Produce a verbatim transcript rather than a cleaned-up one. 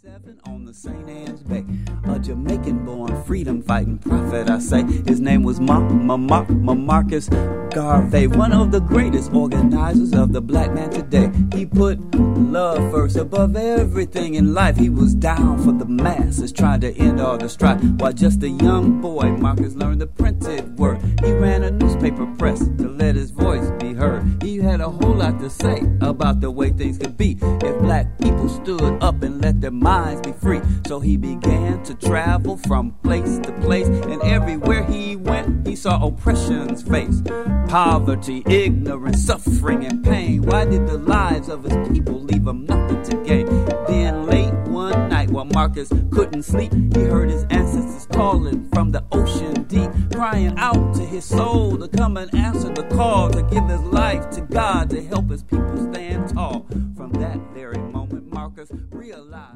seven on the Saint Anne's Bay, a Jamaican-born freedom-fighting prophet, I say. His name was Ma Ma Ma Ma Marcus Garvey, one of the greatest organizers of the black man today. He put love first above everything in life. He was down for the masses, trying to end all the strife. While just a young boy, Marcus learned the printed word. He ran a newspaper press to let his voice be heard. He had a whole lot to say about the way things could be if black people stood up and let their minds be free. So he began to travel from place to place, and everywhere he went, he saw oppression's face. Poverty, ignorance, suffering, and pain. Why did the lives of his people leave him nothing to gain? Then late one night, while Marcus couldn't sleep, he heard his ancestors calling from the ocean deep, crying out to his soul to come and answer the call, to give his life to God, to help his people stand tall. From that very moment, Marcus realized